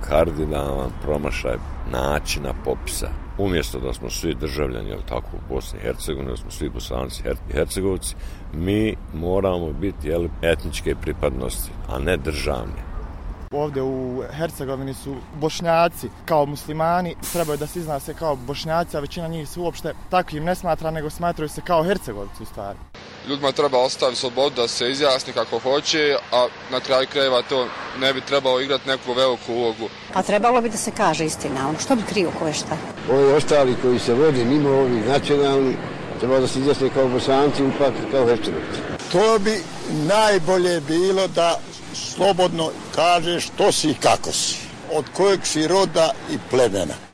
kardinalan promašaj načina popisa. Umjesto da smo svi državljani, jel tako, u Bosni i Hercegovini, da smo svi Bosanci i Hercegovci, mi moramo biti etničke pripadnosti, a ne državne. Ovdje u Hercegovini su Bošnjaci kao muslimani, trebaju da se iznose kao Bošnjaci, a većina njih se uopšte takvim ne smatra, nego smatraju se kao Hercegovci u stvari. Ljudima treba ostaviti slobodu da se izjasni kako hoće, a na kraju krajeva to ne bi trebalo igrati neku veliku ulogu. A trebalo bi da se kaže istina, ono što bi krivo koje šta. Ovi ostali koji se vode mimo ovih nacionalnih, treba da se izjasne kao Bosanci ili pak kao Hercegovci. To bi najbolje bilo da slobodno kažeš što si i kako si, od kojeg si roda i plemena.